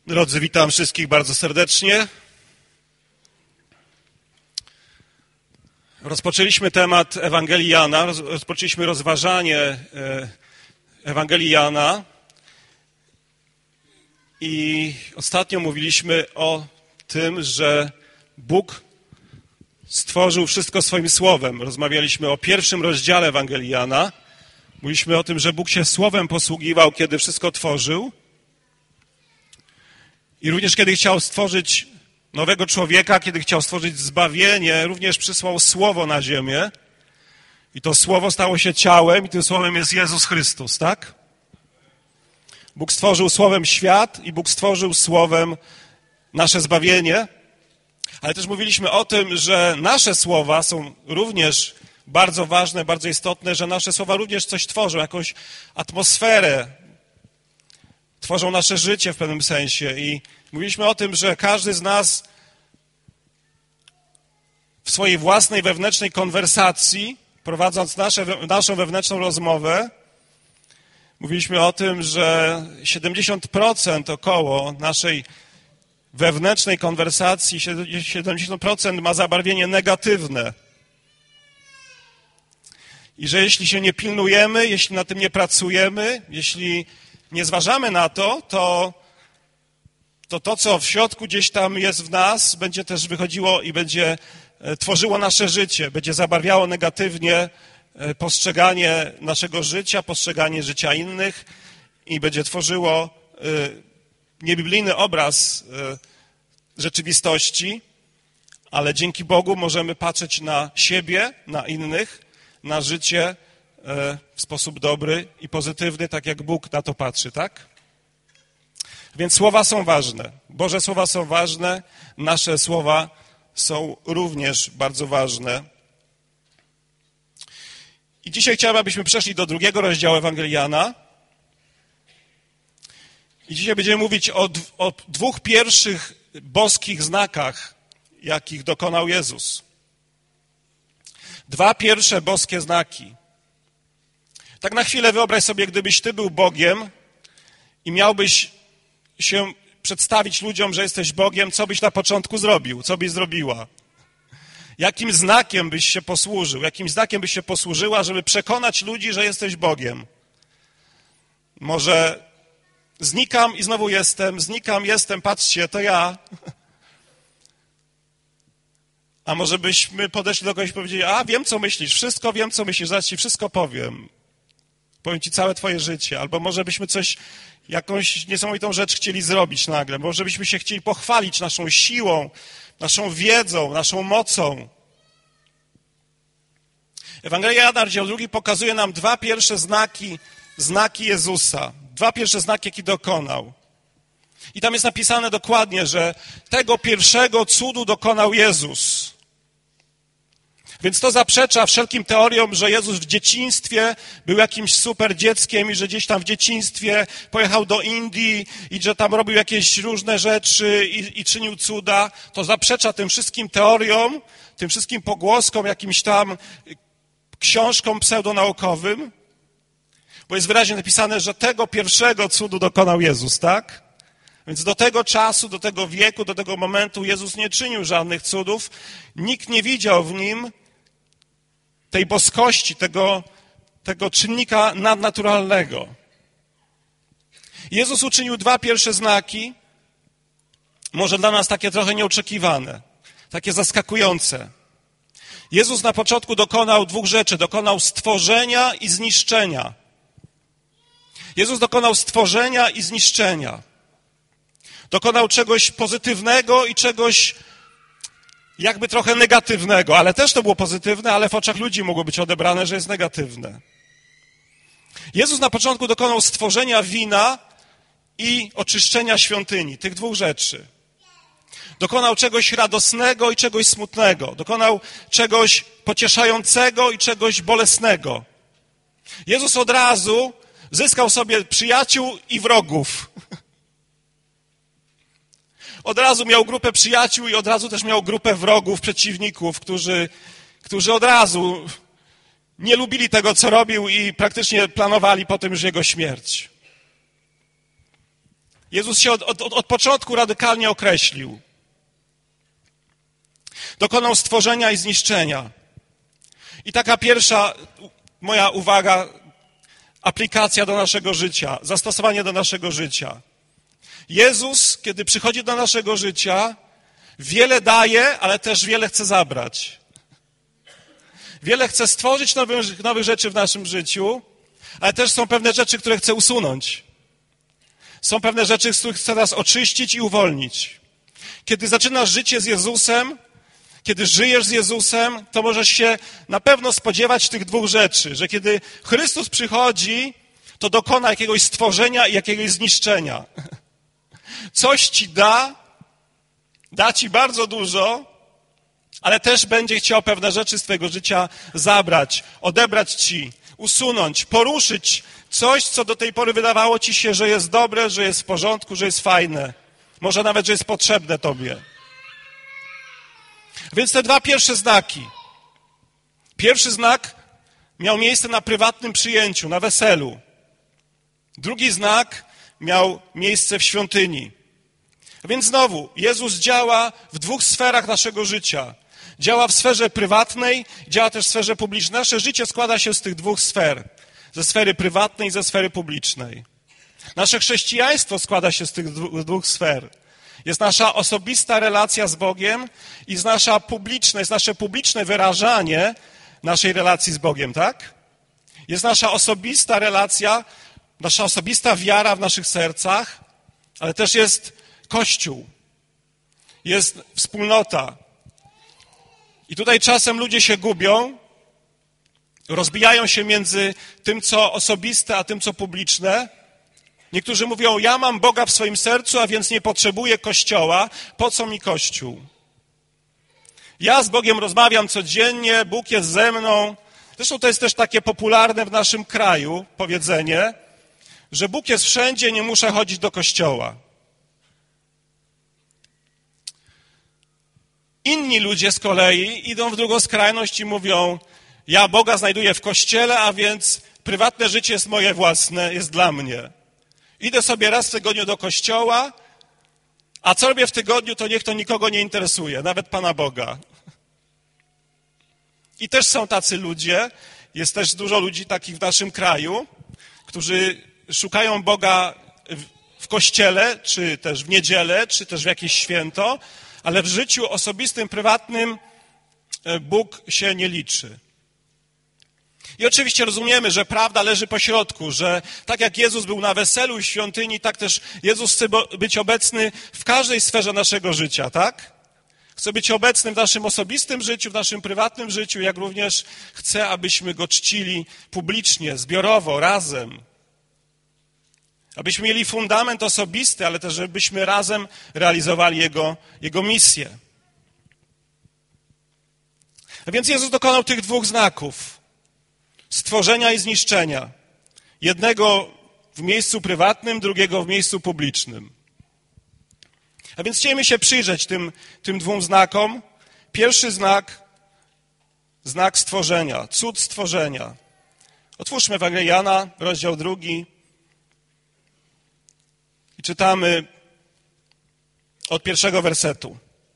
Drodzy, witam wszystkich bardzo serdecznie. Rozpoczęliśmy temat Ewangelii Jana, rozpoczęliśmy rozważanie Ewangelii Jana i ostatnio mówiliśmy o tym, że Bóg stworzył wszystko swoim Słowem. Rozmawialiśmy o pierwszym rozdziale Ewangelii Jana. Mówiliśmy o tym, że Bóg się Słowem posługiwał, kiedy wszystko tworzył. I również kiedy chciał stworzyć nowego człowieka, kiedy chciał stworzyć zbawienie, również przysłał Słowo na ziemię. I to Słowo stało się ciałem i tym Słowem jest Jezus Chrystus, tak? Bóg stworzył Słowem świat i Bóg stworzył Słowem nasze zbawienie. Ale też mówiliśmy o tym, że nasze słowa są również bardzo ważne, bardzo istotne, że nasze słowa również coś tworzą, jakąś atmosferę, tworzą nasze życie w pewnym sensie. I mówiliśmy o tym, że każdy z nas w swojej własnej wewnętrznej konwersacji, prowadząc naszą wewnętrzną rozmowę, mówiliśmy o tym, że 70% około naszej wewnętrznej konwersacji, 70% ma zabarwienie negatywne. I że jeśli się nie pilnujemy, jeśli na tym nie pracujemy, jeśli nie zważamy na to, to, co w środku gdzieś tam jest w nas, będzie też wychodziło i będzie tworzyło nasze życie, będzie zabarwiało negatywnie postrzeganie naszego życia, postrzeganie życia innych i będzie tworzyło niebiblijny obraz rzeczywistości, ale dzięki Bogu możemy patrzeć na siebie, na innych, na życie w sposób dobry i pozytywny, tak jak Bóg na to patrzy, tak? Więc słowa są ważne. Boże słowa są ważne, nasze słowa są również bardzo ważne. I dzisiaj chciałbym, abyśmy przeszli do 2 rozdziału Ewangelii Jana. I dzisiaj będziemy mówić o 2 pierwszych boskich znakach, jakich dokonał Jezus. 2 pierwsze boskie znaki. Tak na chwilę wyobraź sobie, gdybyś ty był Bogiem i miałbyś się przedstawić ludziom, że jesteś Bogiem, co byś na początku zrobił, co byś zrobiła? Jakim znakiem byś się posłużył? Jakim znakiem byś się posłużyła, żeby przekonać ludzi, że jesteś Bogiem? Może znikam i znowu jestem, znikam, jestem, patrzcie, to ja. A może byśmy podeszli do kogoś i powiedzieli, wiem, co myślisz, wszystko wiem, co myślisz, zaraz ci wszystko powiem. Powiem ci całe twoje życie. Albo może byśmy jakąś niesamowitą rzecz chcieli zrobić nagle. Może byśmy się chcieli pochwalić naszą siłą, naszą wiedzą, naszą mocą. Ewangelia Jana, rozdział 2 pokazuje nam 2 pierwsze znaki Jezusa. 2 pierwsze znaki, jakie dokonał. I tam jest napisane dokładnie, że tego pierwszego cudu dokonał Jezus. Więc to zaprzecza wszelkim teoriom, że Jezus w dzieciństwie był jakimś super dzieckiem i że gdzieś tam w dzieciństwie pojechał do Indii i że tam robił jakieś różne rzeczy i czynił cuda. To zaprzecza tym wszystkim teoriom, tym wszystkim pogłoskom, jakimś tam książkom pseudonaukowym, bo jest wyraźnie napisane, że tego pierwszego cudu dokonał Jezus, tak? Więc do tego czasu, do tego wieku, do tego momentu Jezus nie czynił żadnych cudów. Nikt nie widział w nim tej boskości, tego czynnika nadnaturalnego. Jezus uczynił 2 pierwsze znaki, może dla nas takie trochę nieoczekiwane, takie zaskakujące. Jezus na początku dokonał 2 rzeczy. Dokonał stworzenia i zniszczenia. Jezus dokonał stworzenia i zniszczenia. Dokonał czegoś pozytywnego i czegoś jakby trochę negatywnego, ale też to było pozytywne, ale w oczach ludzi mogło być odebrane, że jest negatywne. Jezus na początku dokonał stworzenia wina i oczyszczenia świątyni, tych 2 rzeczy. Dokonał czegoś radosnego i czegoś smutnego. Dokonał czegoś pocieszającego i czegoś bolesnego. Jezus od razu zyskał sobie przyjaciół i wrogów. Od razu miał grupę przyjaciół i od razu też miał grupę wrogów, przeciwników, którzy od razu nie lubili tego, co robił i praktycznie planowali potem już jego śmierć. Jezus się od początku radykalnie określił. Dokonał stworzenia i zniszczenia. I taka pierwsza moja uwaga, aplikacja do naszego życia, zastosowanie do naszego życia. Jezus, kiedy przychodzi do naszego życia, wiele daje, ale też wiele chce zabrać. Wiele chce stworzyć nowych rzeczy w naszym życiu, ale też są pewne rzeczy, które chce usunąć. Są pewne rzeczy, z których chce nas oczyścić i uwolnić. Kiedy zaczynasz życie z Jezusem, kiedy żyjesz z Jezusem, to możesz się na pewno spodziewać tych dwóch rzeczy, że kiedy Chrystus przychodzi, to dokona jakiegoś stworzenia i jakiegoś zniszczenia. Coś ci da ci bardzo dużo, ale też będzie chciał pewne rzeczy z twojego życia zabrać, odebrać ci, usunąć, poruszyć coś, co do tej pory wydawało ci się, że jest dobre, że jest w porządku, że jest fajne. Może nawet, że jest potrzebne tobie. Więc te dwa pierwsze znaki. Pierwszy znak miał miejsce na prywatnym przyjęciu, na weselu. Drugi znak miał miejsce w świątyni. A więc znowu, Jezus działa w dwóch sferach naszego życia. Działa w sferze prywatnej, działa też w sferze publicznej. Nasze życie składa się z tych dwóch sfer. Ze sfery prywatnej i ze sfery publicznej. Nasze chrześcijaństwo składa się z tych dwóch sfer. Jest nasza osobista relacja z Bogiem i jest nasze publiczne wyrażanie naszej relacji z Bogiem, tak? Jest nasza osobista relacja, nasza osobista wiara w naszych sercach, ale też jest Kościół, jest wspólnota. I tutaj czasem ludzie się gubią, rozbijają się między tym, co osobiste, a tym, co publiczne. Niektórzy mówią, ja mam Boga w swoim sercu, a więc nie potrzebuję Kościoła. Po co mi Kościół? Ja z Bogiem rozmawiam codziennie, Bóg jest ze mną. Zresztą to jest też takie popularne w naszym kraju powiedzenie, że Bóg jest wszędzie, nie muszę chodzić do Kościoła. Inni ludzie z kolei idą w drugą skrajność i mówią, ja Boga znajduję w Kościele, a więc prywatne życie jest moje własne, jest dla mnie. Idę sobie raz w tygodniu do kościoła, a co robię w tygodniu, to niech to nikogo nie interesuje, nawet Pana Boga. I też są tacy ludzie, jest też dużo ludzi takich w naszym kraju, którzy szukają Boga w kościele, czy też w niedzielę, czy też w jakieś święto, ale w życiu osobistym, prywatnym Bóg się nie liczy. I oczywiście rozumiemy, że prawda leży po środku, że tak jak Jezus był na weselu i świątyni, tak też Jezus chce być obecny w każdej sferze naszego życia, tak? Chce być obecny w naszym osobistym życiu, w naszym prywatnym życiu, jak również chce, abyśmy Go czcili publicznie, zbiorowo, razem. Abyśmy mieli fundament osobisty, ale też żebyśmy razem realizowali Jego misję. A więc Jezus dokonał tych dwóch znaków. Stworzenia i zniszczenia. Jednego w miejscu prywatnym, drugiego w miejscu publicznym. A więc chcielibyśmy się przyjrzeć tym dwóm znakom. Pierwszy znak, znak stworzenia, cud stworzenia. Otwórzmy Ewangelię Jana, rozdział 2 i czytamy od 1 wersetu.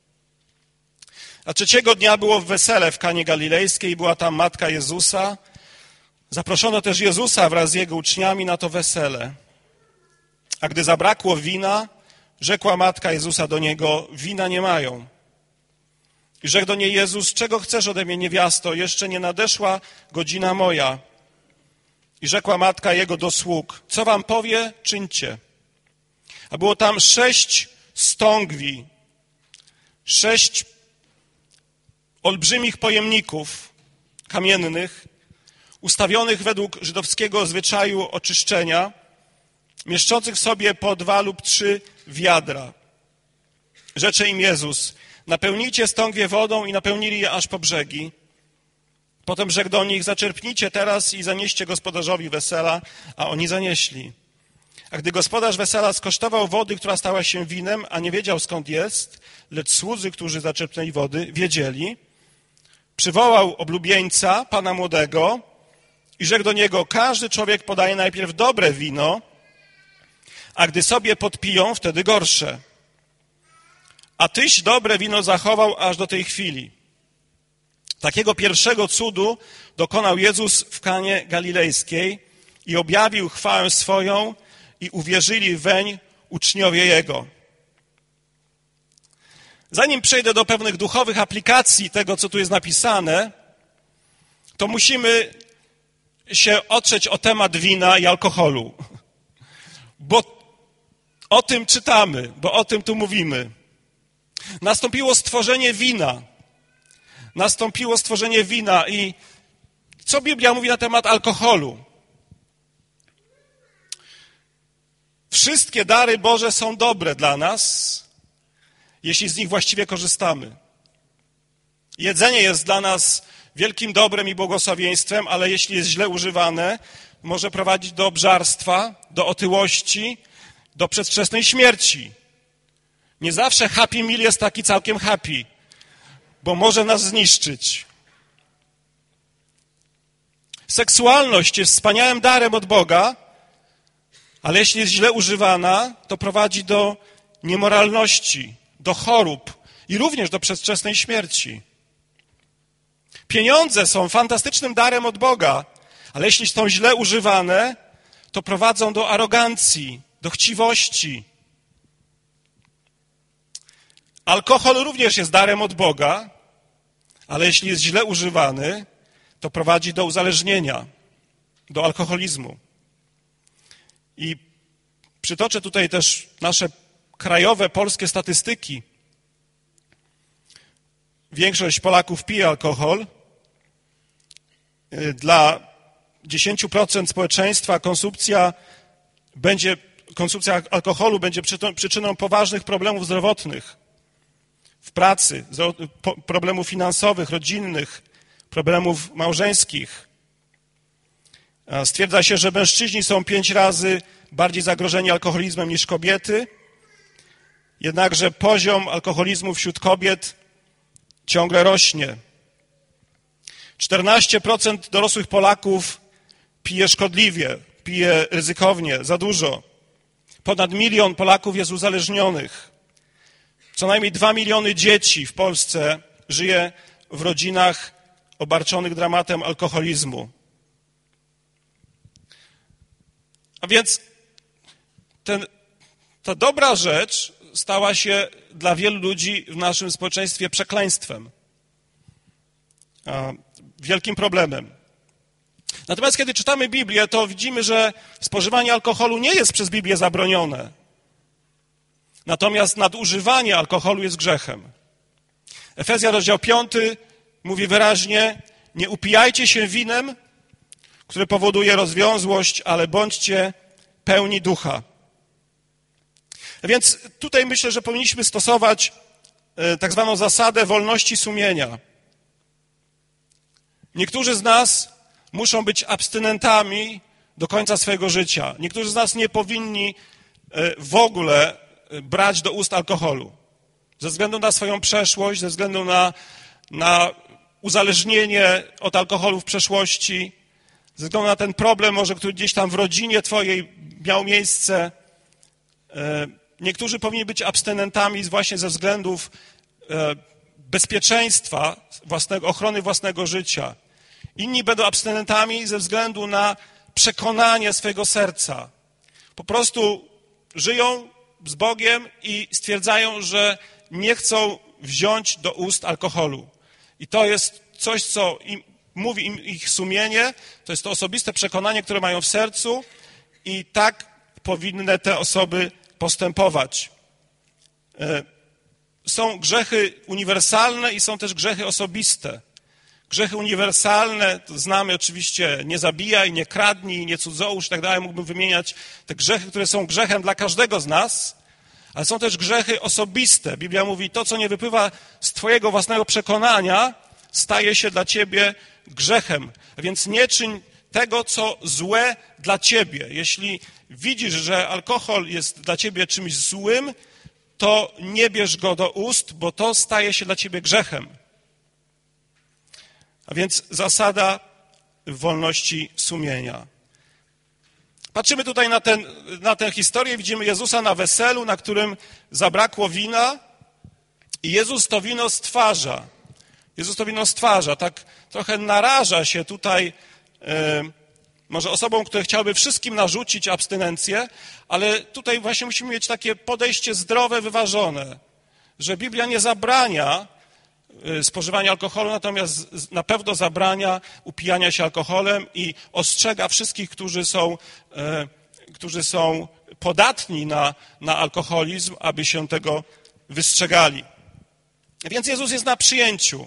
A 3 dnia było wesele w Kanie Galilejskiej i była tam matka Jezusa. Zaproszono też Jezusa wraz z Jego uczniami na to wesele. A gdy zabrakło wina, rzekła matka Jezusa do Niego, wina nie mają. I rzekł do niej Jezus, czego chcesz ode mnie, niewiasto? Jeszcze nie nadeszła godzina moja. I rzekła matka Jego do sług, co wam powie, czyńcie. A było tam 6 stągwi, 6 olbrzymich pojemników kamiennych, ustawionych według żydowskiego zwyczaju oczyszczenia, mieszczących sobie po 2 lub 3 wiadra. Rzecze im Jezus, napełnijcie stągwie wodą i napełnili je aż po brzegi. Potem rzekł do nich, zaczerpnijcie teraz i zanieście gospodarzowi wesela, a oni zanieśli. A gdy gospodarz wesela skosztował wody, która stała się winem, a nie wiedział skąd jest, lecz słudzy, którzy zaczerpnęli wody, wiedzieli, przywołał oblubieńca, pana młodego i rzekł do niego, każdy człowiek podaje najpierw dobre wino, a gdy sobie podpiją, wtedy gorsze. A tyś dobre wino zachował aż do tej chwili. Takiego pierwszego cudu dokonał Jezus w Kanie Galilejskiej i objawił chwałę swoją i uwierzyli weń uczniowie Jego. Zanim przejdę do pewnych duchowych aplikacji tego, co tu jest napisane, to musimy się otrzeć o temat wina i alkoholu. Bo o tym czytamy, bo o tym tu mówimy. Nastąpiło stworzenie wina. Nastąpiło stworzenie wina i co Biblia mówi na temat alkoholu? Wszystkie dary Boże są dobre dla nas, jeśli z nich właściwie korzystamy. Jedzenie jest dla nas wielkim dobrem i błogosławieństwem, ale jeśli jest źle używane, może prowadzić do obżarstwa, do otyłości, do przedwczesnej śmierci. Nie zawsze Happy Meal jest taki całkiem happy, bo może nas zniszczyć. Seksualność jest wspaniałym darem od Boga, ale jeśli jest źle używana, to prowadzi do niemoralności, do chorób i również do przedwczesnej śmierci. Pieniądze są fantastycznym darem od Boga, ale jeśli są źle używane, to prowadzą do arogancji, do chciwości. Alkohol również jest darem od Boga, ale jeśli jest źle używany, to prowadzi do uzależnienia, do alkoholizmu. I przytoczę tutaj też nasze krajowe, polskie statystyki. Większość Polaków pije alkohol. Dla 10% społeczeństwa konsumpcja alkoholu będzie przyczyną poważnych problemów zdrowotnych w pracy, problemów finansowych, rodzinnych, problemów małżeńskich. Stwierdza się, że mężczyźni są 5 razy bardziej zagrożeni alkoholizmem niż kobiety, jednakże poziom alkoholizmu wśród kobiet ciągle rośnie. 14% dorosłych Polaków pije szkodliwie, pije ryzykownie, za dużo. Ponad 1 milion Polaków jest uzależnionych. Co najmniej 2 miliony dzieci w Polsce żyje w rodzinach obarczonych dramatem alkoholizmu. A więc ta dobra rzecz stała się dla wielu ludzi w naszym społeczeństwie przekleństwem, wielkim problemem. Natomiast kiedy czytamy Biblię, to widzimy, że spożywanie alkoholu nie jest przez Biblię zabronione. Natomiast nadużywanie alkoholu jest grzechem. Efezjan rozdział 5 mówi wyraźnie: nie upijajcie się winem, które powoduje rozwiązłość, ale bądźcie pełni ducha. Więc tutaj myślę, że powinniśmy stosować tak zwaną zasadę wolności sumienia. Niektórzy z nas muszą być abstynentami do końca swojego życia. Niektórzy z nas nie powinni w ogóle brać do ust alkoholu. Ze względu na swoją przeszłość, ze względu na uzależnienie od alkoholu w przeszłości, ze względu na ten problem, może który gdzieś tam w rodzinie twojej miał miejsce. Niektórzy powinni być abstynentami właśnie ze względów bezpieczeństwa, ochrony własnego życia. Inni będą abstynentami ze względu na przekonanie swojego serca. Po prostu żyją z Bogiem i stwierdzają, że nie chcą wziąć do ust alkoholu. I to jest coś, co mówi im ich sumienie, to jest to osobiste przekonanie, które mają w sercu i tak powinny te osoby postępować. Są grzechy uniwersalne i są też grzechy osobiste. Grzechy uniwersalne, to znamy oczywiście: nie zabijaj, nie kradnij, nie cudzołóż i tak dalej. Mógłbym wymieniać te grzechy, które są grzechem dla każdego z nas, ale są też grzechy osobiste. Biblia mówi: to, co nie wypływa z twojego własnego przekonania, staje się dla ciebie grzechem. Więc nie czyń tego, co złe dla ciebie. Jeśli widzisz, że alkohol jest dla ciebie czymś złym, to nie bierz go do ust, bo to staje się dla ciebie grzechem. A więc zasada wolności sumienia. Patrzymy tutaj na tę historię, widzimy Jezusa na weselu, na którym zabrakło wina i Jezus to wino stwarza. Jezus to wino stwarza, tak trochę naraża się tutaj może osobom, które chciałyby wszystkim narzucić abstynencję, ale tutaj właśnie musimy mieć takie podejście zdrowe, wyważone, że Biblia nie zabrania spożywania alkoholu, natomiast na pewno zabrania upijania się alkoholem i ostrzega wszystkich, którzy są podatni na alkoholizm, aby się tego wystrzegali. Więc Jezus jest na przyjęciu.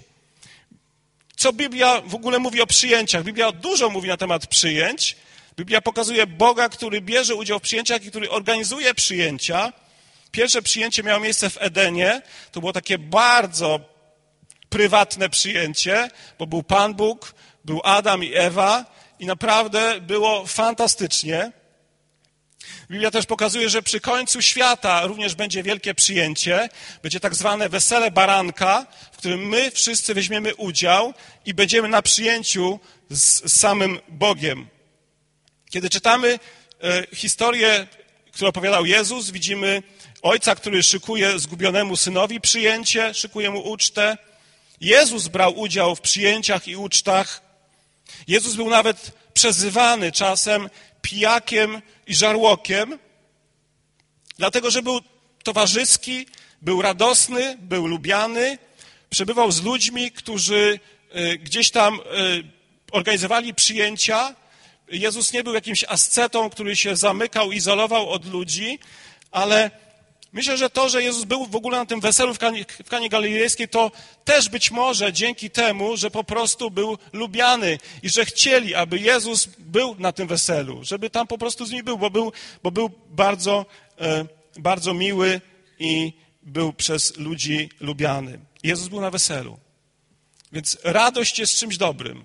Co Biblia w ogóle mówi o przyjęciach? Biblia dużo mówi na temat przyjęć. Biblia pokazuje Boga, który bierze udział w przyjęciach i który organizuje przyjęcia. Pierwsze przyjęcie miało miejsce w Edenie. To było takie bardzo prywatne przyjęcie, bo był Pan Bóg, był Adam i Ewa i naprawdę było fantastycznie. Biblia też pokazuje, że przy końcu świata również będzie wielkie przyjęcie, będzie tak zwane wesele baranka, w którym my wszyscy weźmiemy udział i będziemy na przyjęciu z samym Bogiem. Kiedy czytamy historię, którą opowiadał Jezus, widzimy ojca, który szykuje zgubionemu synowi przyjęcie, szykuje mu ucztę. Jezus brał udział w przyjęciach i ucztach. Jezus był nawet przezywany czasem pijakiem i żarłokiem, dlatego że był towarzyski, był radosny, był lubiany, przebywał z ludźmi, którzy gdzieś tam organizowali przyjęcia. Jezus nie był jakimś ascetą, który się zamykał, izolował od ludzi, ale myślę, że to, że Jezus był w ogóle na tym weselu w Kanie Galilejskiej, to też być może dzięki temu, że po prostu był lubiany i że chcieli, aby Jezus był na tym weselu, żeby tam po prostu z nimi był, bo był bardzo, bardzo miły i był przez ludzi lubiany. Jezus był na weselu. Więc radość jest czymś dobrym.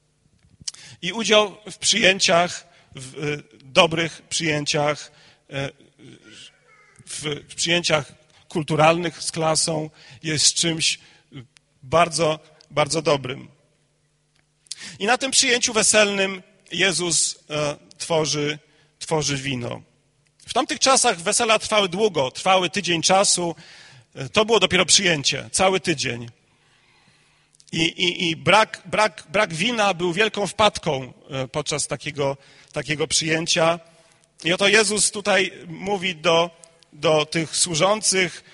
I udział w przyjęciach, w dobrych przyjęciach, w przyjęciach kulturalnych z klasą jest czymś bardzo, bardzo dobrym. I na tym przyjęciu weselnym Jezus tworzy wino. W tamtych czasach wesela trwały długo, trwały tydzień czasu. To było dopiero przyjęcie, cały tydzień. I brak wina był wielką wpadką podczas takiego przyjęcia. I oto Jezus tutaj mówi do tych służących,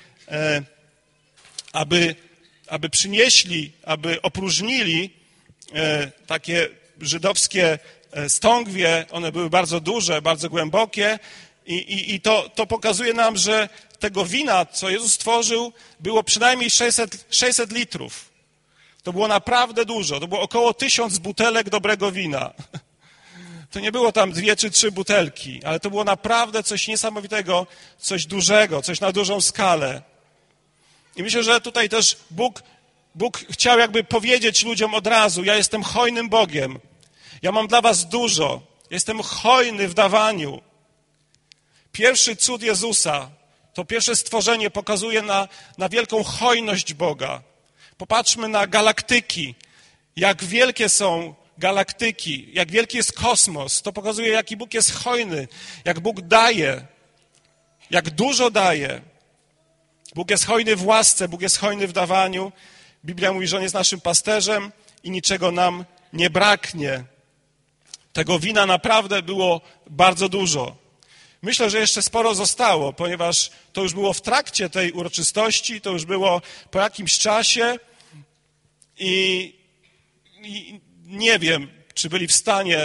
aby przynieśli, aby opróżnili takie żydowskie stągwie. One były bardzo duże, bardzo głębokie i to pokazuje nam, że tego wina, co Jezus stworzył, było przynajmniej 600 litrów. To było naprawdę dużo. To było około 1000 butelek dobrego wina. To nie było tam 2 czy 3 butelki, ale to było naprawdę coś niesamowitego, coś dużego, coś na dużą skalę. I myślę, że tutaj też Bóg chciał jakby powiedzieć ludziom od razu, ja jestem hojnym Bogiem, ja mam dla was dużo, jestem hojny w dawaniu. Pierwszy cud Jezusa, to pierwsze stworzenie pokazuje na wielką hojność Boga. Popatrzmy na galaktyki, jak wielkie są galaktyki, jak wielki jest kosmos. To pokazuje, jaki Bóg jest hojny, jak Bóg daje, jak dużo daje. Bóg jest hojny w łasce, Bóg jest hojny w dawaniu. Biblia mówi, że On jest naszym pasterzem i niczego nam nie braknie. Tego wina naprawdę było bardzo dużo. Myślę, że jeszcze sporo zostało, ponieważ to już było w trakcie tej uroczystości, to już było po jakimś czasie i nie wiem, czy byli w stanie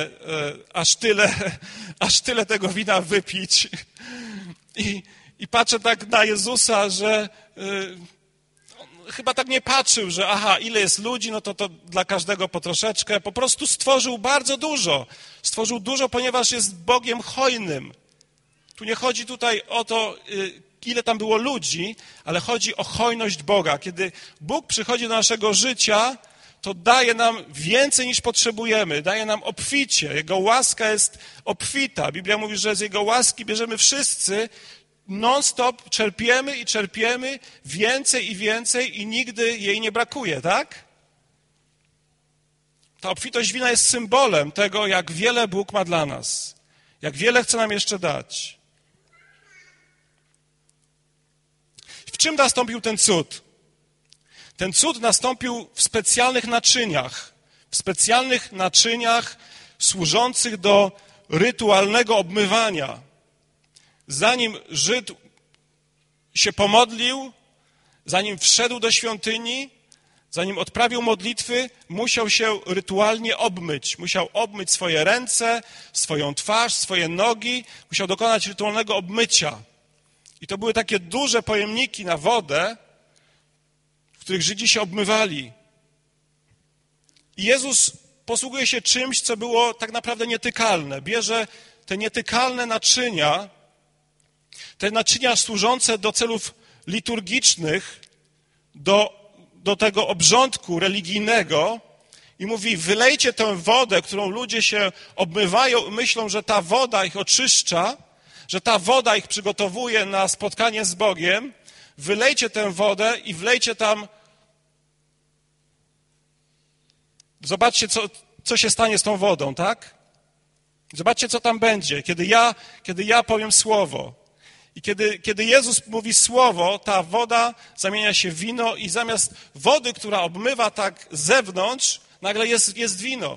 aż tyle tego wina wypić. I patrzę tak na Jezusa, że chyba tak nie patrzył, że ile jest ludzi, no to dla każdego po troszeczkę. Po prostu stworzył bardzo dużo. Stworzył dużo, ponieważ jest Bogiem hojnym. Tu nie chodzi tutaj o to, ile tam było ludzi, ale chodzi o hojność Boga. Kiedy Bóg przychodzi do naszego życia, to daje nam więcej niż potrzebujemy, daje nam obficie. Jego łaska jest obfita. Biblia mówi, że z Jego łaski bierzemy wszyscy, non-stop czerpiemy i czerpiemy więcej i więcej i nigdy jej nie brakuje, tak? Ta obfitość wina jest symbolem tego, jak wiele Bóg ma dla nas. Jak wiele chce nam jeszcze dać. W czym nastąpił ten cud? Ten cud nastąpił w specjalnych naczyniach służących do rytualnego obmywania. Zanim Żyd się pomodlił, zanim wszedł do świątyni, zanim odprawił modlitwy, musiał się rytualnie obmyć. Musiał obmyć swoje ręce, swoją twarz, swoje nogi. Musiał dokonać rytualnego obmycia. I to były takie duże pojemniki na wodę, w których Żydzi się obmywali. I Jezus posługuje się czymś, co było tak naprawdę nietykalne. Bierze te nietykalne naczynia, te naczynia służące do celów liturgicznych, do tego obrządku religijnego i mówi, wylejcie tę wodę, którą ludzie się obmywają i myślą, że ta woda ich oczyszcza, że ta woda ich przygotowuje na spotkanie z Bogiem. Wylejcie tę wodę i wlejcie tam. Zobaczcie, co się stanie z tą wodą, tak? Zobaczcie, co tam będzie, kiedy ja powiem słowo. I kiedy Jezus mówi słowo, ta woda zamienia się w wino i zamiast wody, która obmywa tak z zewnątrz, nagle jest wino.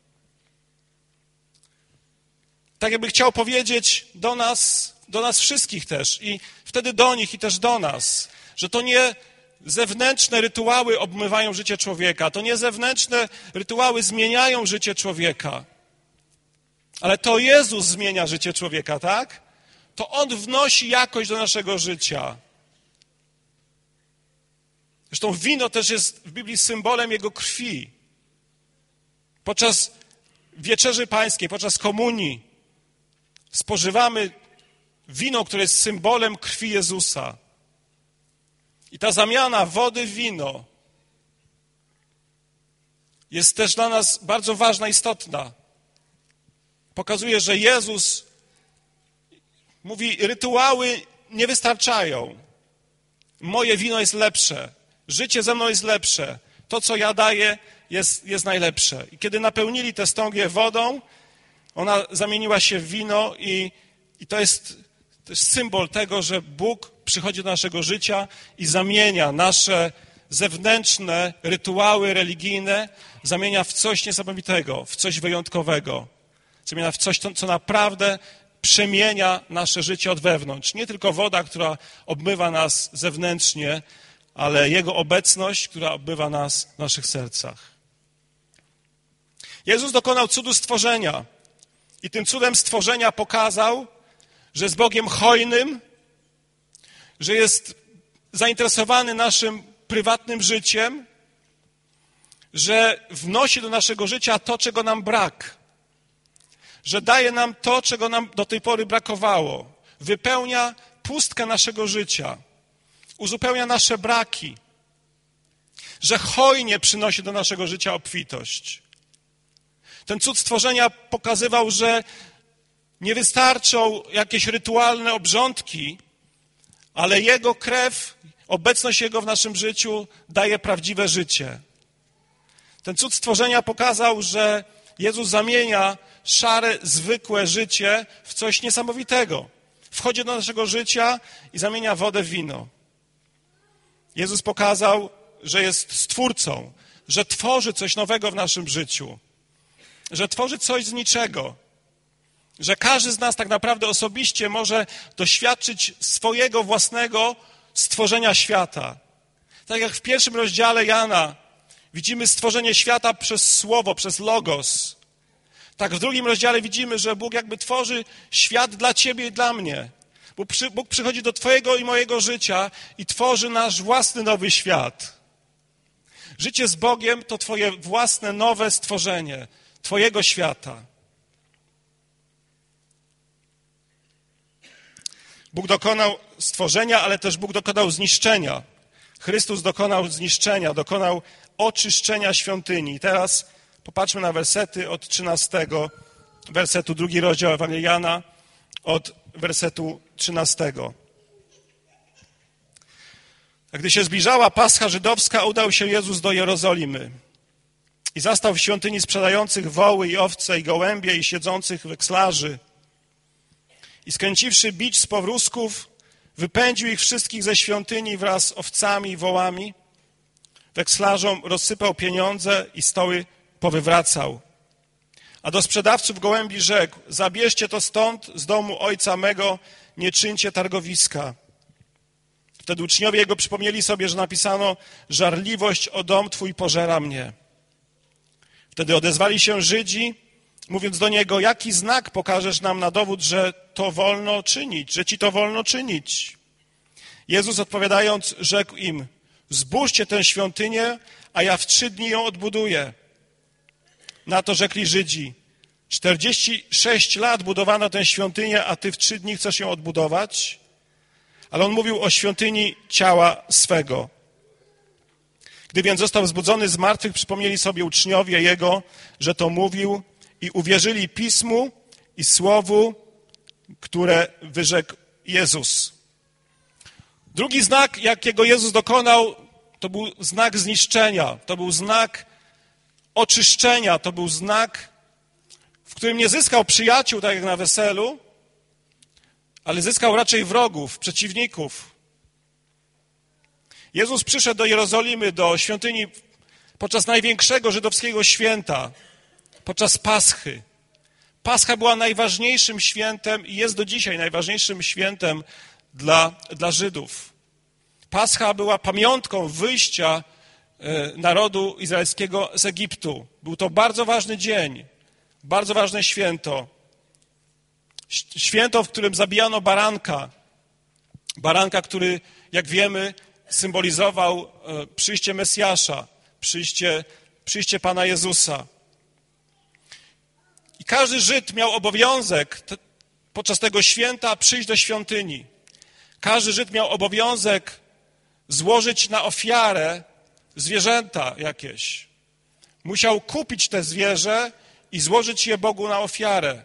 Tak jakby chciał powiedzieć do nas wszystkich też i wtedy do nich i też do nas, że to nie zewnętrzne rytuały obmywają życie człowieka, to nie zewnętrzne rytuały zmieniają życie człowieka, ale to Jezus zmienia życie człowieka, tak? To On wnosi jakość do naszego życia. Zresztą wino też jest w Biblii symbolem Jego krwi. Podczas wieczerzy pańskiej, podczas komunii spożywamy wino, które jest symbolem krwi Jezusa. I ta zamiana wody w wino jest też dla nas bardzo ważna, istotna. Pokazuje, że Jezus mówi, rytuały nie wystarczają. Moje wino jest lepsze. Życie ze mną jest lepsze. To, co ja daję, jest najlepsze. I kiedy napełnili tę stągię wodą, ona zamieniła się w wino i to jest symbol tego, że Bóg przychodzi do naszego życia i zamienia nasze zewnętrzne rytuały religijne, zamienia w coś niesamowitego, w coś wyjątkowego. Zamienia w coś, co naprawdę przemienia nasze życie od wewnątrz. Nie tylko woda, która obmywa nas zewnętrznie, ale Jego obecność, która obmywa nas w naszych sercach. Jezus dokonał cudu stworzenia i tym cudem stworzenia pokazał, że jest Bogiem hojnym, że jest zainteresowany naszym prywatnym życiem, że wnosi do naszego życia to, czego nam brak, że daje nam to, czego nam do tej pory brakowało, wypełnia pustkę naszego życia, uzupełnia nasze braki, że hojnie przynosi do naszego życia obfitość. Ten cud stworzenia pokazywał, że nie wystarczą jakieś rytualne obrządki, ale Jego krew, obecność Jego w naszym życiu daje prawdziwe życie. Ten cud stworzenia pokazał, że Jezus zamienia szare, zwykłe życie w coś niesamowitego. Wchodzi do naszego życia i zamienia wodę w wino. Jezus pokazał, że jest Stwórcą, że tworzy coś nowego w naszym życiu, że tworzy coś z niczego, że każdy z nas tak naprawdę osobiście może doświadczyć swojego własnego stworzenia świata. Tak jak w pierwszym rozdziale Jana widzimy stworzenie świata przez słowo, przez logos. Tak w drugim rozdziale widzimy, że Bóg jakby tworzy świat dla ciebie i dla mnie. Bóg przychodzi do twojego i mojego życia i tworzy nasz własny nowy świat. Życie z Bogiem to twoje własne nowe stworzenie, twojego świata. Bóg dokonał stworzenia, ale też Bóg dokonał zniszczenia. Chrystus dokonał zniszczenia, dokonał oczyszczenia świątyni. I teraz popatrzmy na wersety od 13 wersetu, 2 rozdział Ewangelii Jana, od wersetu 13. A gdy się zbliżała Pascha żydowska, udał się Jezus do Jerozolimy i zastał w świątyni sprzedających woły i owce i gołębie i siedzących wekslarzy. I skręciwszy bicz z powrózków, wypędził ich wszystkich ze świątyni wraz z owcami i wołami. Wekslarzom rozsypał pieniądze i stoły powywracał. A do sprzedawców gołębi rzekł: zabierzcie to stąd, z domu ojca mego, nie czyńcie targowiska. Wtedy uczniowie jego przypomnieli sobie, że napisano: żarliwość o dom twój pożera mnie. Wtedy odezwali się Żydzi, mówiąc do niego: jaki znak pokażesz nam na dowód, że to wolno czynić, że ci to wolno czynić? Jezus odpowiadając rzekł im: zbóżcie tę świątynię, a ja w 3 dni ją odbuduję. Na to rzekli Żydzi: 46 lat budowano tę świątynię, a ty w 3 dni chcesz ją odbudować? Ale on mówił o świątyni ciała swego. Gdy więc został wzbudzony z martwych, przypomnieli sobie uczniowie jego, że to mówił, i uwierzyli Pismu i Słowu, które wyrzekł Jezus. Drugi znak, jakiego Jezus dokonał, to był znak zniszczenia, to był znak oczyszczenia, to był znak, w którym nie zyskał przyjaciół, tak jak na weselu, ale zyskał raczej wrogów, przeciwników. Jezus przyszedł do Jerozolimy, do świątyni podczas największego żydowskiego święta, podczas Paschy. Pascha była najważniejszym świętem i jest do dzisiaj najważniejszym świętem dla Żydów. Pascha była pamiątką wyjścia narodu izraelskiego z Egiptu. Był to bardzo ważny dzień, bardzo ważne święto. Święto, w którym zabijano baranka. Baranka, który, jak wiemy, symbolizował przyjście Mesjasza, przyjście Pana Jezusa. I każdy Żyd miał obowiązek podczas tego święta przyjść do świątyni. Każdy Żyd miał obowiązek złożyć na ofiarę zwierzęta jakieś. Musiał kupić te zwierzę i złożyć je Bogu na ofiarę.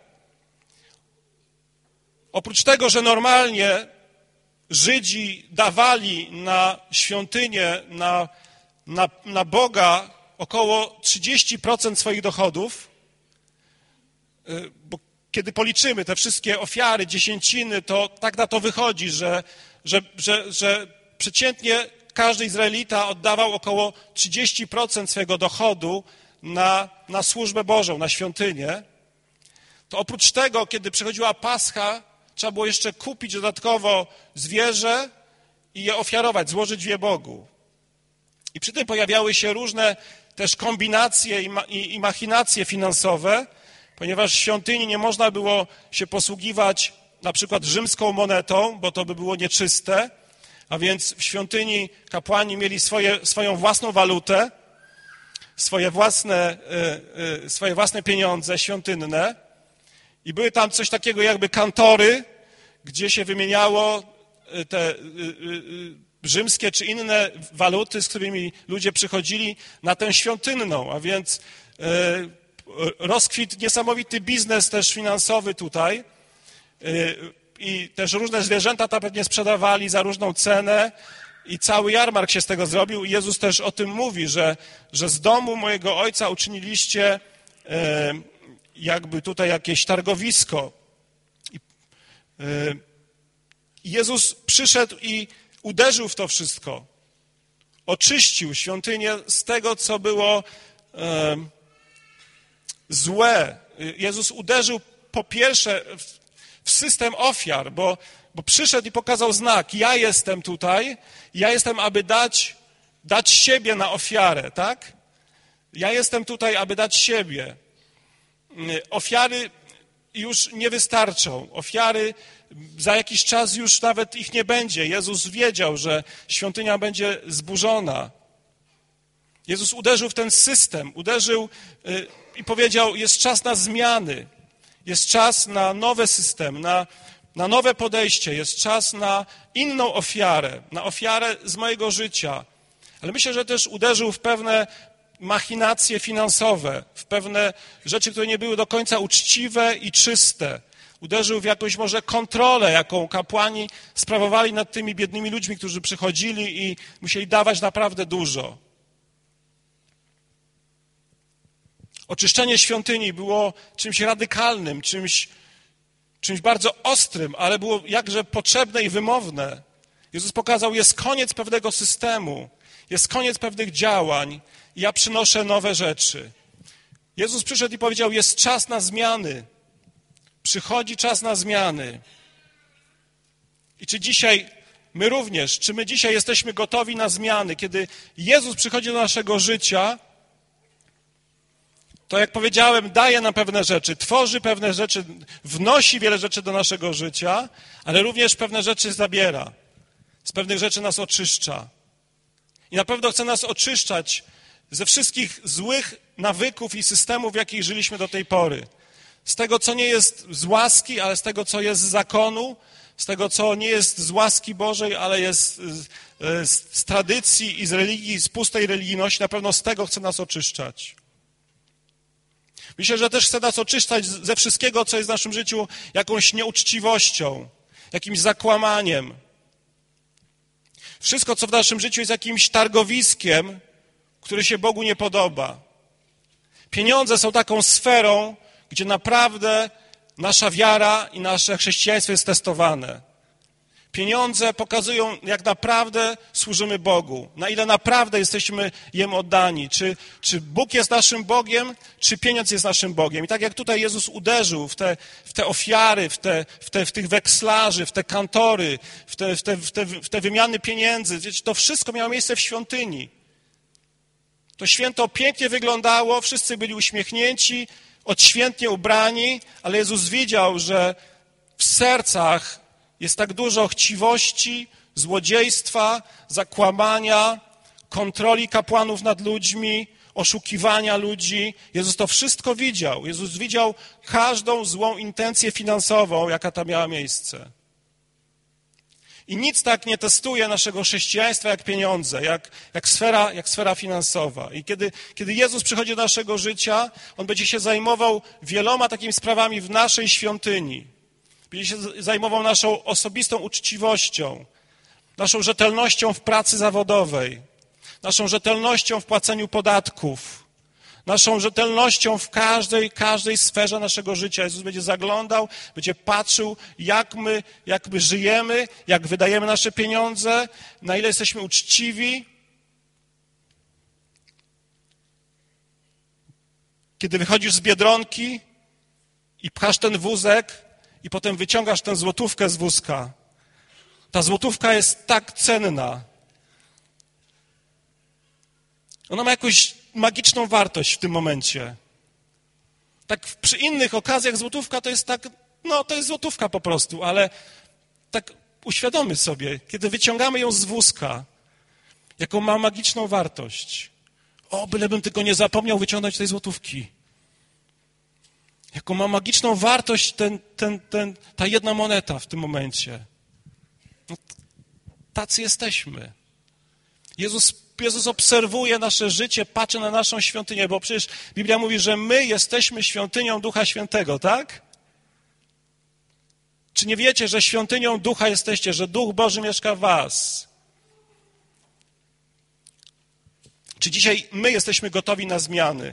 Oprócz tego, że normalnie Żydzi dawali na świątynię, na Boga około 30% swoich dochodów, bo kiedy policzymy te wszystkie ofiary, dziesięciny, to tak na to wychodzi, że przeciętnie każdy Izraelita oddawał około 30% swojego dochodu na służbę Bożą, na świątynię. To oprócz tego, kiedy przychodziła Pascha, trzeba było jeszcze kupić dodatkowo zwierzę i je ofiarować, złożyć je Bogu. I przy tym pojawiały się różne też kombinacje i machinacje finansowe, ponieważ w świątyni nie można było się posługiwać na przykład rzymską monetą, bo to by było nieczyste, a więc w świątyni kapłani mieli swoją własną walutę, swoje własne pieniądze świątynne i były tam coś takiego jakby kantory, gdzie się wymieniało te rzymskie czy inne waluty, z którymi ludzie przychodzili na tę świątynną, a więc rozkwit niesamowity biznes też finansowy tutaj i też różne zwierzęta tam pewnie sprzedawali za różną cenę i cały jarmark się z tego zrobił i Jezus też o tym mówi, że z domu mojego Ojca uczyniliście jakby tutaj jakieś targowisko. Jezus przyszedł i uderzył w to wszystko. Oczyścił świątynię z tego, co było złe. Jezus uderzył po pierwsze w system ofiar, bo przyszedł i pokazał znak. Ja jestem tutaj, ja jestem, aby dać siebie na ofiarę, tak? Ja jestem tutaj, aby dać siebie. Ofiary już nie wystarczą. Ofiary za jakiś czas już nawet ich nie będzie. Jezus wiedział, że świątynia będzie zburzona. Jezus uderzył w ten system, uderzył i powiedział, jest czas na zmiany, jest czas na nowy system, na nowe podejście, jest czas na inną ofiarę, na ofiarę z mojego życia. Ale myślę, że też uderzył w pewne machinacje finansowe, w pewne rzeczy, które nie były do końca uczciwe i czyste. Uderzył w jakąś może kontrolę, jaką kapłani sprawowali nad tymi biednymi ludźmi, którzy przychodzili i musieli dawać naprawdę dużo. Oczyszczenie świątyni było czymś radykalnym, czymś bardzo ostrym, ale było jakże potrzebne i wymowne. Jezus pokazał, jest koniec pewnego systemu, jest koniec pewnych działań i ja przynoszę nowe rzeczy. Jezus przyszedł i powiedział, jest czas na zmiany. Przychodzi czas na zmiany. I czy dzisiaj my również, czy my dzisiaj jesteśmy gotowi na zmiany? Kiedy Jezus przychodzi do naszego życia, to jak powiedziałem, daje nam pewne rzeczy, tworzy pewne rzeczy, wnosi wiele rzeczy do naszego życia, ale również pewne rzeczy zabiera. Z pewnych rzeczy nas oczyszcza. I na pewno chce nas oczyszczać ze wszystkich złych nawyków i systemów, w jakich żyliśmy do tej pory. Z tego, co nie jest z łaski, ale z tego, co jest z zakonu, z tego, co nie jest z łaski Bożej, ale jest z tradycji i z religii, z pustej religijności. Na pewno z tego chce nas oczyszczać. Myślę, że też chce nas oczyszczać ze wszystkiego, co jest w naszym życiu jakąś nieuczciwością, jakimś zakłamaniem. Wszystko, co w naszym życiu jest jakimś targowiskiem, który się Bogu nie podoba. Pieniądze są taką sferą, gdzie naprawdę nasza wiara i nasze chrześcijaństwo jest testowane. Pieniądze pokazują, jak naprawdę służymy Bogu, na ile naprawdę jesteśmy Jemu oddani. Czy Bóg jest naszym Bogiem, czy pieniądz jest naszym Bogiem. I tak jak tutaj Jezus uderzył w te ofiary, w tych wekslarzy, w te kantory, w te wymiany pieniędzy, to wszystko miało miejsce w świątyni. To święto pięknie wyglądało, wszyscy byli uśmiechnięci, odświętnie ubrani, ale Jezus wiedział, że w sercach jest tak dużo chciwości, złodziejstwa, zakłamania, kontroli kapłanów nad ludźmi, oszukiwania ludzi. Jezus to wszystko widział. Jezus widział każdą złą intencję finansową, jaka tam miała miejsce. I nic tak nie testuje naszego chrześcijaństwa jak pieniądze, jak sfera finansowa. I kiedy Jezus przychodzi do naszego życia, On będzie się zajmował wieloma takimi sprawami w naszej świątyni. Będzie się zajmował naszą osobistą uczciwością, naszą rzetelnością w pracy zawodowej, naszą rzetelnością w płaceniu podatków, naszą rzetelnością w każdej sferze naszego życia. Jezus będzie zaglądał, będzie patrzył, jak my żyjemy, jak wydajemy nasze pieniądze, na ile jesteśmy uczciwi. Kiedy wychodzisz z Biedronki i pchasz ten wózek i potem wyciągasz tę złotówkę z wózka, ta złotówka jest tak cenna. Ona ma jakąś magiczną wartość w tym momencie. Tak przy innych okazjach złotówka to jest tak, to jest złotówka po prostu, ale tak uświadommy sobie, kiedy wyciągamy ją z wózka, jaką ma magiczną wartość. Bylebym tylko nie zapomniał wyciągnąć tej złotówki. Jaką ma magiczną wartość ta jedna moneta w tym momencie. Tacy jesteśmy. Jezus obserwuje nasze życie, patrzy na naszą świątynię, bo przecież Biblia mówi, że my jesteśmy świątynią Ducha Świętego, tak? Czy nie wiecie, że świątynią Ducha jesteście, że Duch Boży mieszka w was? Czy dzisiaj my jesteśmy gotowi na zmiany?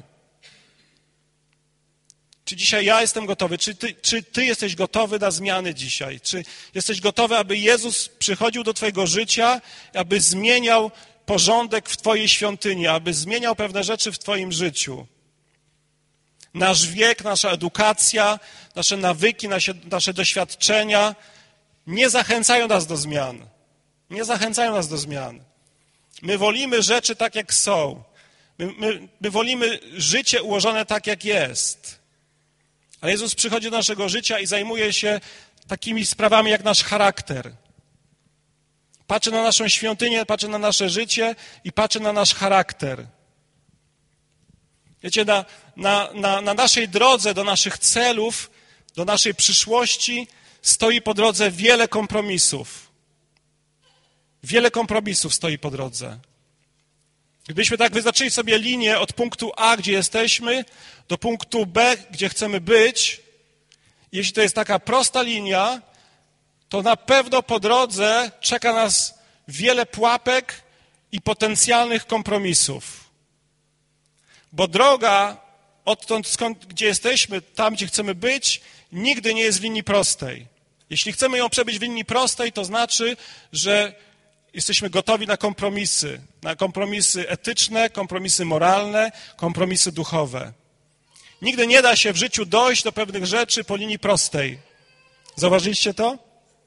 Czy dzisiaj ja jestem gotowy? Czy ty jesteś gotowy na zmiany dzisiaj? Czy jesteś gotowy, aby Jezus przychodził do twojego życia, aby zmieniał porządek w twojej świątyni, aby zmieniał pewne rzeczy w twoim życiu? Nasz wiek, nasza edukacja, nasze nawyki, nasze doświadczenia nie zachęcają nas do zmian. Nie zachęcają nas do zmian. My wolimy rzeczy tak, jak są. My wolimy życie ułożone tak, jak jest. Ale Jezus przychodzi do naszego życia i zajmuje się takimi sprawami jak nasz charakter. Patrzy na naszą świątynię, patrzy na nasze życie i patrzy na nasz charakter. Wiecie, na naszej drodze do naszych celów, do naszej przyszłości stoi po drodze wiele kompromisów. Wiele kompromisów stoi po drodze. Gdybyśmy tak wyznaczyli sobie linię od punktu A, gdzie jesteśmy, do punktu B, gdzie chcemy być, jeśli to jest taka prosta linia, to na pewno po drodze czeka nas wiele pułapek i potencjalnych kompromisów. Bo droga odtąd, gdzie jesteśmy, tam, gdzie chcemy być, nigdy nie jest w linii prostej. Jeśli chcemy ją przebyć w linii prostej, to znaczy, że jesteśmy gotowi na kompromisy etyczne, kompromisy moralne, kompromisy duchowe. Nigdy nie da się w życiu dojść do pewnych rzeczy po linii prostej. Zauważyliście to?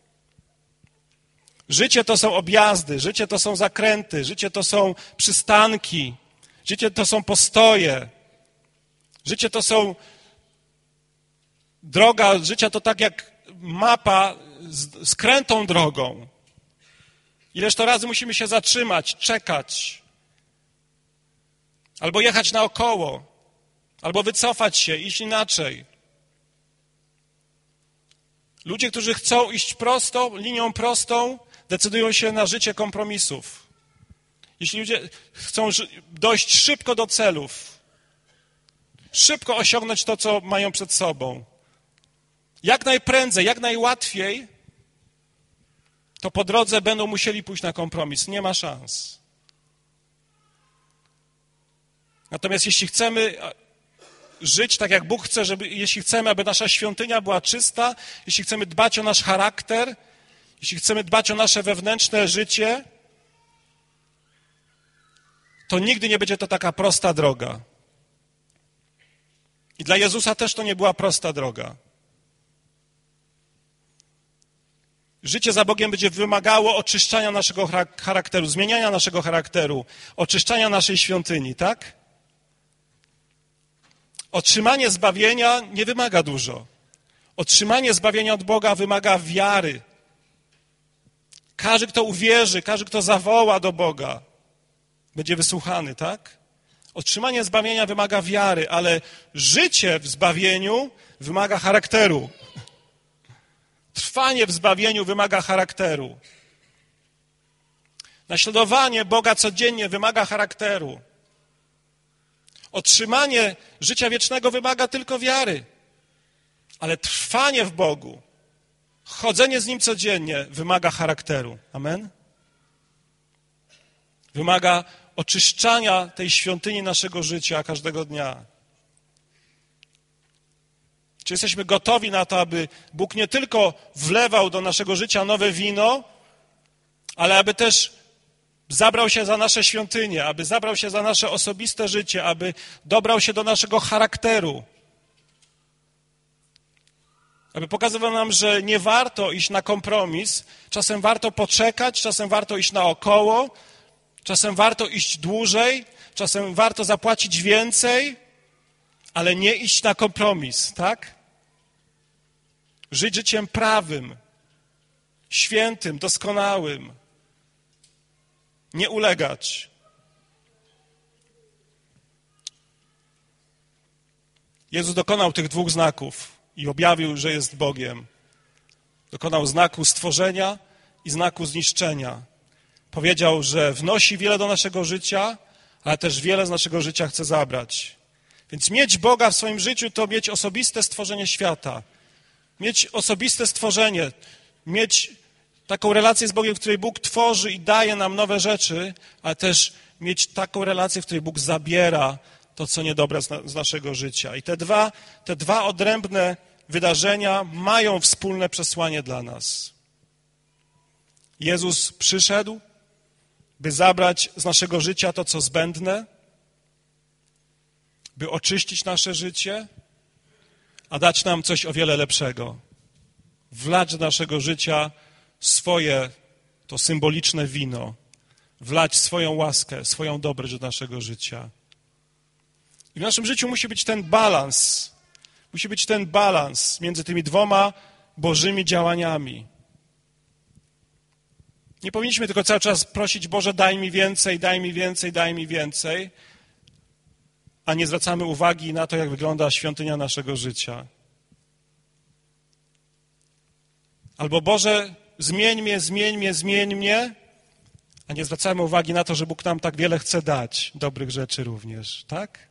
Życie to są objazdy, życie to są zakręty, życie to są przystanki, życie to są postoje, życie to są droga, życie to tak jak mapa z krętą drogą. Ileż to razy musimy się zatrzymać, czekać, albo jechać naokoło, albo wycofać się, iść inaczej. Ludzie, którzy chcą iść linią prostą, decydują się na życie kompromisów. Jeśli ludzie chcą dojść szybko do celów, szybko osiągnąć to, co mają przed sobą, jak najprędzej, jak najłatwiej, to po drodze będą musieli pójść na kompromis. Nie ma szans. Natomiast jeśli chcemy żyć tak, jak Bóg chce, jeśli chcemy, aby nasza świątynia była czysta, jeśli chcemy dbać o nasz charakter, jeśli chcemy dbać o nasze wewnętrzne życie, to nigdy nie będzie to taka prosta droga. I dla Jezusa też to nie była prosta droga. Życie za Bogiem będzie wymagało oczyszczania naszego charakteru, zmieniania naszego charakteru, oczyszczania naszej świątyni, tak? Otrzymanie zbawienia nie wymaga dużo. Otrzymanie zbawienia od Boga wymaga wiary. Każdy, kto uwierzy, każdy, kto zawoła do Boga, będzie wysłuchany, tak? Otrzymanie zbawienia wymaga wiary, ale życie w zbawieniu wymaga charakteru. Trwanie w zbawieniu wymaga charakteru. Naśladowanie Boga codziennie wymaga charakteru. Otrzymanie życia wiecznego wymaga tylko wiary. Ale trwanie w Bogu, chodzenie z Nim codziennie wymaga charakteru. Amen? Wymaga oczyszczania tej świątyni naszego życia każdego dnia. Czy jesteśmy gotowi na to, aby Bóg nie tylko wlewał do naszego życia nowe wino, ale aby też zabrał się za nasze świątynie, aby zabrał się za nasze osobiste życie, aby dobrał się do naszego charakteru. Aby pokazywał nam, że nie warto iść na kompromis, czasem warto poczekać, czasem warto iść naokoło, czasem warto iść dłużej, czasem warto zapłacić więcej, ale nie iść na kompromis, tak? Żyć życiem prawym, świętym, doskonałym. Nie ulegać. Jezus dokonał tych dwóch znaków i objawił, że jest Bogiem. Dokonał znaku stworzenia i znaku zniszczenia. Powiedział, że wnosi wiele do naszego życia, ale też wiele z naszego życia chce zabrać. Więc mieć Boga w swoim życiu to mieć osobiste stworzenie świata. Mieć osobiste stworzenie, mieć taką relację z Bogiem, w której Bóg tworzy i daje nam nowe rzeczy, ale też mieć taką relację, w której Bóg zabiera to, co niedobre z naszego życia. I te dwa odrębne wydarzenia mają wspólne przesłanie dla nas. Jezus przyszedł, by zabrać z naszego życia to, co zbędne, by oczyścić nasze życie, a dać nam coś o wiele lepszego. Wlać do naszego życia swoje, to symboliczne wino. Wlać swoją łaskę, swoją dobroć do naszego życia. I w naszym życiu musi być ten balans. Musi być ten balans między tymi dwoma Bożymi działaniami. Nie powinniśmy tylko cały czas prosić, Boże, daj mi więcej, daj mi więcej, daj mi więcej, a nie zwracamy uwagi na to, jak wygląda świątynia naszego życia. Albo Boże, zmień mnie, a nie zwracamy uwagi na to, że Bóg nam tak wiele chce dać, dobrych rzeczy również, tak?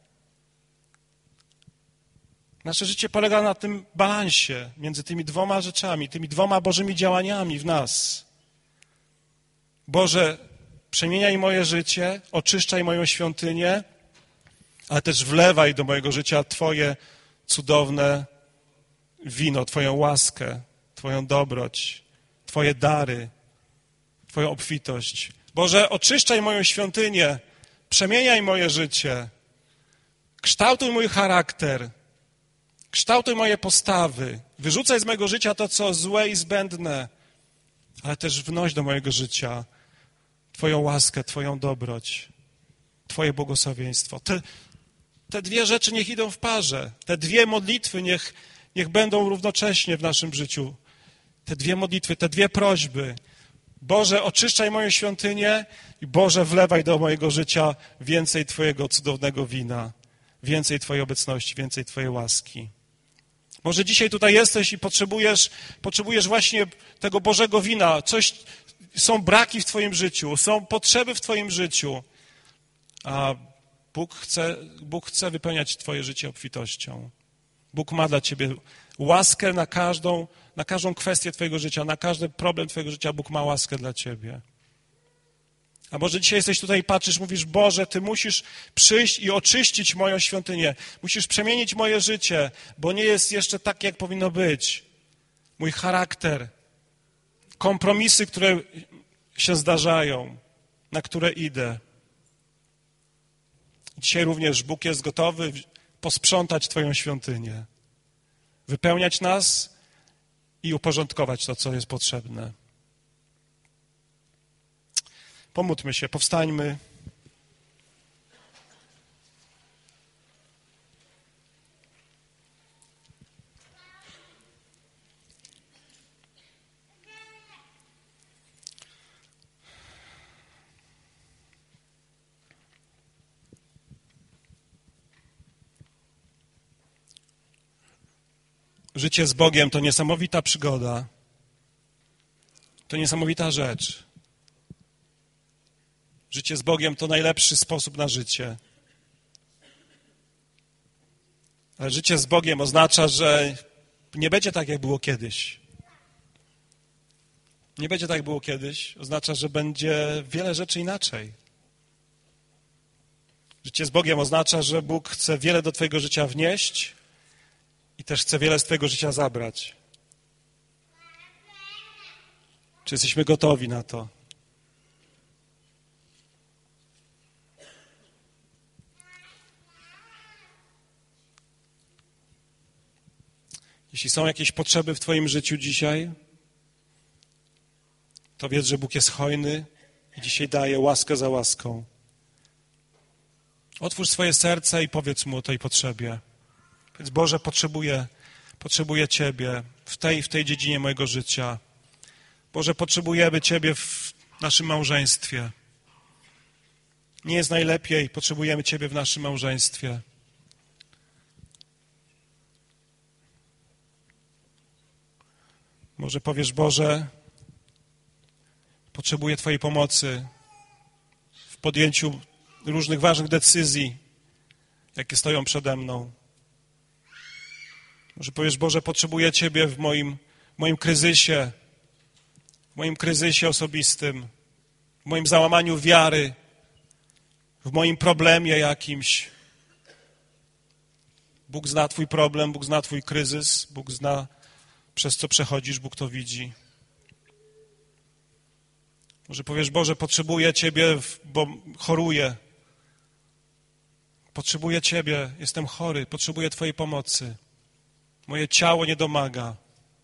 Nasze życie polega na tym balansie między tymi dwoma rzeczami, tymi dwoma Bożymi działaniami w nas. Boże, przemieniaj moje życie, oczyszczaj moją świątynię, ale też wlewaj do mojego życia Twoje cudowne wino, Twoją łaskę, Twoją dobroć, Twoje dary, Twoją obfitość. Boże, oczyszczaj moją świątynię, przemieniaj moje życie, kształtuj mój charakter, kształtuj moje postawy, wyrzucaj z mojego życia to, co złe i zbędne, ale też wnoś do mojego życia Twoją łaskę, Twoją dobroć, Twoje błogosławieństwo. Te dwie rzeczy niech idą w parze. Te dwie modlitwy niech będą równocześnie w naszym życiu. Te dwie modlitwy, te dwie prośby. Boże, oczyszczaj moją świątynię i Boże, wlewaj do mojego życia więcej Twojego cudownego wina, więcej Twojej obecności, więcej Twojej łaski. Może dzisiaj tutaj jesteś i potrzebujesz właśnie tego Bożego wina. Są braki w Twoim życiu, są potrzeby w Twoim życiu, a Bóg chce wypełniać Twoje życie obfitością. Bóg ma dla Ciebie łaskę na każdą kwestię Twojego życia, na każdy problem Twojego życia. Bóg ma łaskę dla Ciebie. A może dzisiaj jesteś tutaj i patrzysz, mówisz, Boże, Ty musisz przyjść i oczyścić moją świątynię. Musisz przemienić moje życie, bo nie jest jeszcze tak, jak powinno być. Mój charakter, kompromisy, które się zdarzają, na które idę. Dzisiaj również Bóg jest gotowy posprzątać Twoją świątynię, wypełniać nas i uporządkować to, co jest potrzebne. Pomódlmy się, powstańmy. Życie z Bogiem to niesamowita przygoda, to niesamowita rzecz. Życie z Bogiem to najlepszy sposób na życie. Ale życie z Bogiem oznacza, że nie będzie tak, jak było kiedyś. Nie będzie tak, jak było kiedyś. Oznacza, że będzie wiele rzeczy inaczej. Życie z Bogiem oznacza, że Bóg chce wiele do Twojego życia wnieść i też chce wiele z Twojego życia zabrać. Czy jesteśmy gotowi na to? Jeśli są jakieś potrzeby w Twoim życiu dzisiaj, to wiedz, że Bóg jest hojny i dzisiaj daje łaskę za łaską. Otwórz swoje serce i powiedz Mu o tej potrzebie. Powiedz, Boże, potrzebuję Ciebie w tej dziedzinie mojego życia. Boże, potrzebujemy Ciebie w naszym małżeństwie. Nie jest najlepiej, potrzebujemy Ciebie w naszym małżeństwie. Może powiesz, Boże, potrzebuję Twojej pomocy w podjęciu różnych ważnych decyzji, jakie stoją przede mną. Może powiesz, Boże, potrzebuję Ciebie w moim kryzysie osobistym, w moim załamaniu wiary, w moim problemie jakimś. Bóg zna Twój problem, Bóg zna Twój kryzys, Bóg zna, przez co przechodzisz, Bóg to widzi. Może powiesz, Boże, potrzebuję Ciebie, bo choruję. Potrzebuję Ciebie, jestem chory, potrzebuję Twojej pomocy. Moje ciało nie domaga.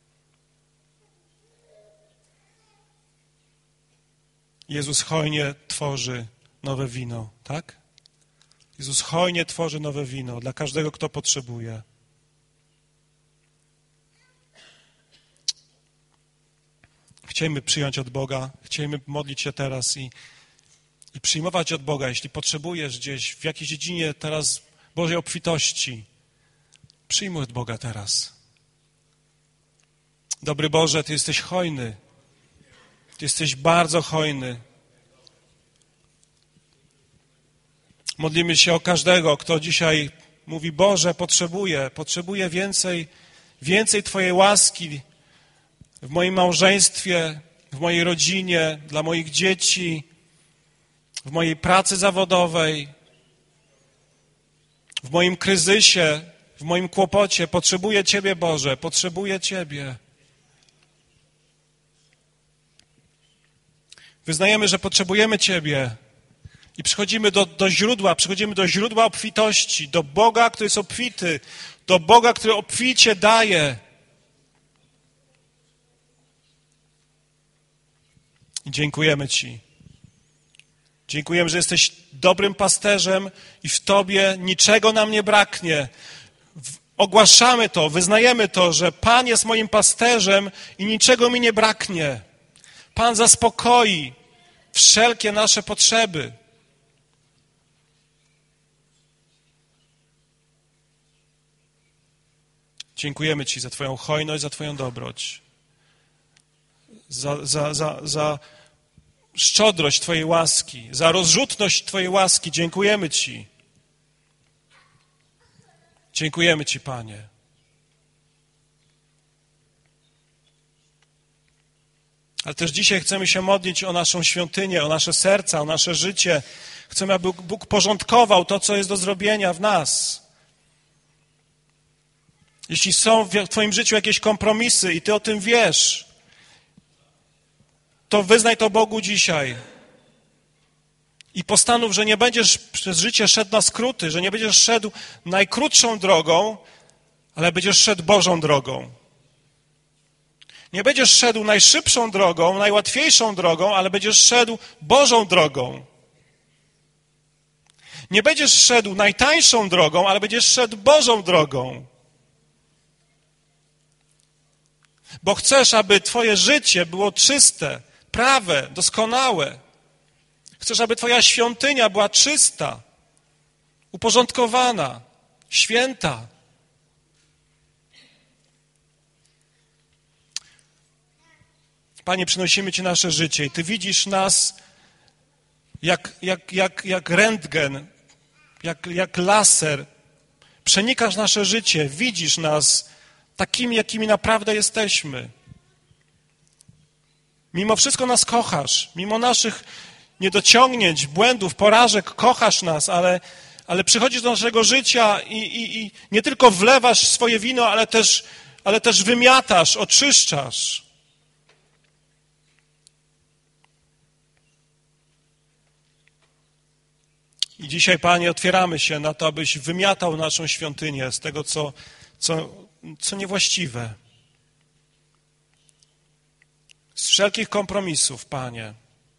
Jezus hojnie tworzy nowe wino, tak? Jezus hojnie tworzy nowe wino dla każdego, kto potrzebuje. Chcielibyśmy przyjąć od Boga, chcielibyśmy modlić się teraz i przyjmować od Boga. Jeśli potrzebujesz gdzieś w jakiejś dziedzinie teraz Bożej obfitości, przyjmuj od Boga teraz. Dobry Boże, Ty jesteś hojny. Ty jesteś bardzo hojny. Modlimy się o każdego, kto dzisiaj mówi, Boże, potrzebuję więcej Twojej łaski w moim małżeństwie, w mojej rodzinie, dla moich dzieci, w mojej pracy zawodowej, w moim kryzysie, w moim kłopocie. Potrzebuję Ciebie, Boże, potrzebuję Ciebie. Wyznajemy, że potrzebujemy Ciebie i przychodzimy do źródła obfitości, do Boga, który jest obfity, do Boga, który obficie daje. I dziękujemy Ci. Dziękujemy, że jesteś dobrym pasterzem i w Tobie niczego nam nie braknie. Ogłaszamy to, wyznajemy to, że Pan jest moim pasterzem i niczego mi nie braknie. Pan zaspokoi wszelkie nasze potrzeby. Dziękujemy Ci za Twoją hojność, za Twoją dobroć, za szczodrość Twojej łaski, za rozrzutność Twojej łaski. Dziękujemy Ci. Dziękujemy Ci, Panie. Ale też dzisiaj chcemy się modlić o naszą świątynię, o nasze serca, o nasze życie. Chcemy, aby Bóg porządkował to, co jest do zrobienia w nas. Jeśli są w Twoim życiu jakieś kompromisy i Ty o tym wiesz, to wyznaj to Bogu dzisiaj. I postanów, że nie będziesz przez życie szedł na skróty, że nie będziesz szedł najkrótszą drogą, ale będziesz szedł Bożą drogą. Nie będziesz szedł najszybszą drogą, najłatwiejszą drogą, ale będziesz szedł Bożą drogą. Nie będziesz szedł najtańszą drogą, ale będziesz szedł Bożą drogą. Bo chcesz, aby Twoje życie było czyste, prawe, doskonałe. Chcesz, aby Twoja świątynia była czysta, uporządkowana, święta. Panie, przynosimy Ci nasze życie i Ty widzisz nas jak rentgen, jak laser. Przenikasz nasze życie, widzisz nas takimi, jakimi naprawdę jesteśmy. Mimo wszystko nas kochasz, mimo naszych niedociągnięć, błędów, porażek, kochasz nas, ale przychodzisz do naszego życia i nie tylko wlewasz swoje wino, ale też wymiatasz, oczyszczasz. I dzisiaj, Panie, otwieramy się na to, abyś wymiatał naszą świątynię z tego, co niewłaściwe. Z wszelkich kompromisów, Panie.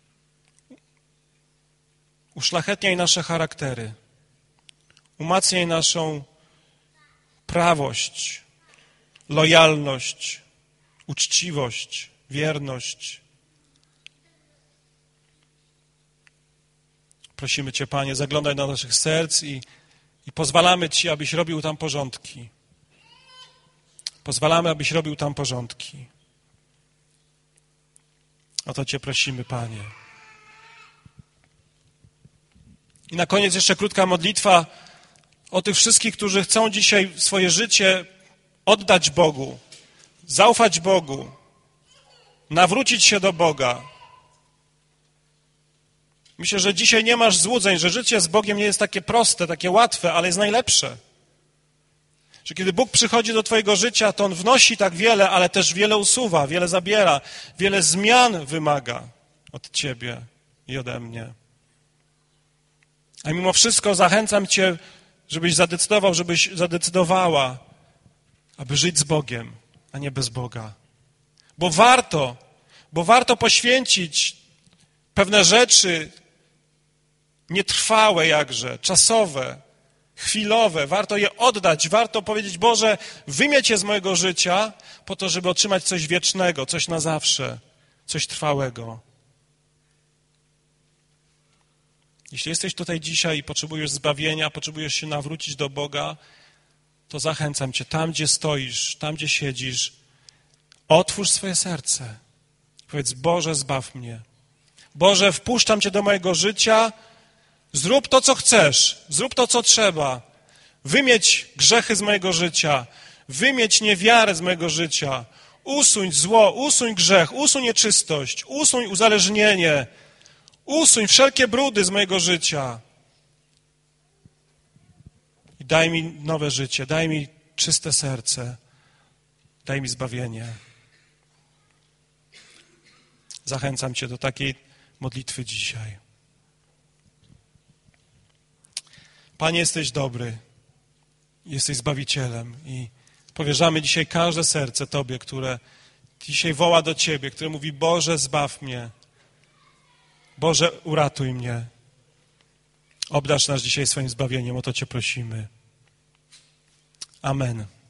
Uszlachetniaj nasze charaktery. Umacniaj naszą prawość, lojalność, uczciwość, wierność. Prosimy Cię, Panie, zaglądaj do naszych serc i pozwalamy Ci, abyś robił tam porządki. Pozwalamy, abyś robił tam porządki. O to Cię prosimy, Panie. I na koniec jeszcze krótka modlitwa o tych wszystkich, którzy chcą dzisiaj swoje życie oddać Bogu, zaufać Bogu, nawrócić się do Boga. Myślę, że dzisiaj nie masz złudzeń, że życie z Bogiem nie jest takie proste, takie łatwe, ale jest najlepsze. Że kiedy Bóg przychodzi do twojego życia, to On wnosi tak wiele, ale też wiele usuwa, wiele zabiera, wiele zmian wymaga od ciebie i ode mnie. A mimo wszystko zachęcam cię, żebyś zadecydował, żebyś zadecydowała, aby żyć z Bogiem, a nie bez Boga. Bo warto poświęcić pewne rzeczy nietrwałe jakże, czasowe, chwilowe. Warto je oddać, warto powiedzieć: Boże, wymieć je z mojego życia po to, żeby otrzymać coś wiecznego, coś na zawsze, coś trwałego. Jeśli jesteś tutaj dzisiaj i potrzebujesz zbawienia, potrzebujesz się nawrócić do Boga, to zachęcam cię, tam gdzie stoisz, tam gdzie siedzisz, otwórz swoje serce. Powiedz: Boże, zbaw mnie. Boże, wpuszczam Cię do mojego życia, zrób to, co chcesz, zrób to, co trzeba. Wymieć grzechy z mojego życia, wymieć niewiarę z mojego życia, usuń zło, usuń grzech, usuń nieczystość, usuń uzależnienie, usuń wszelkie brudy z mojego życia. i daj mi nowe życie, daj mi czyste serce, daj mi zbawienie. Zachęcam Cię do takiej modlitwy dzisiaj. Panie, jesteś dobry, jesteś Zbawicielem i powierzamy dzisiaj każde serce Tobie, które dzisiaj woła do Ciebie, które mówi: Boże, zbaw mnie, Boże, uratuj mnie. Obdarz nas dzisiaj swoim zbawieniem, o to Cię prosimy. Amen.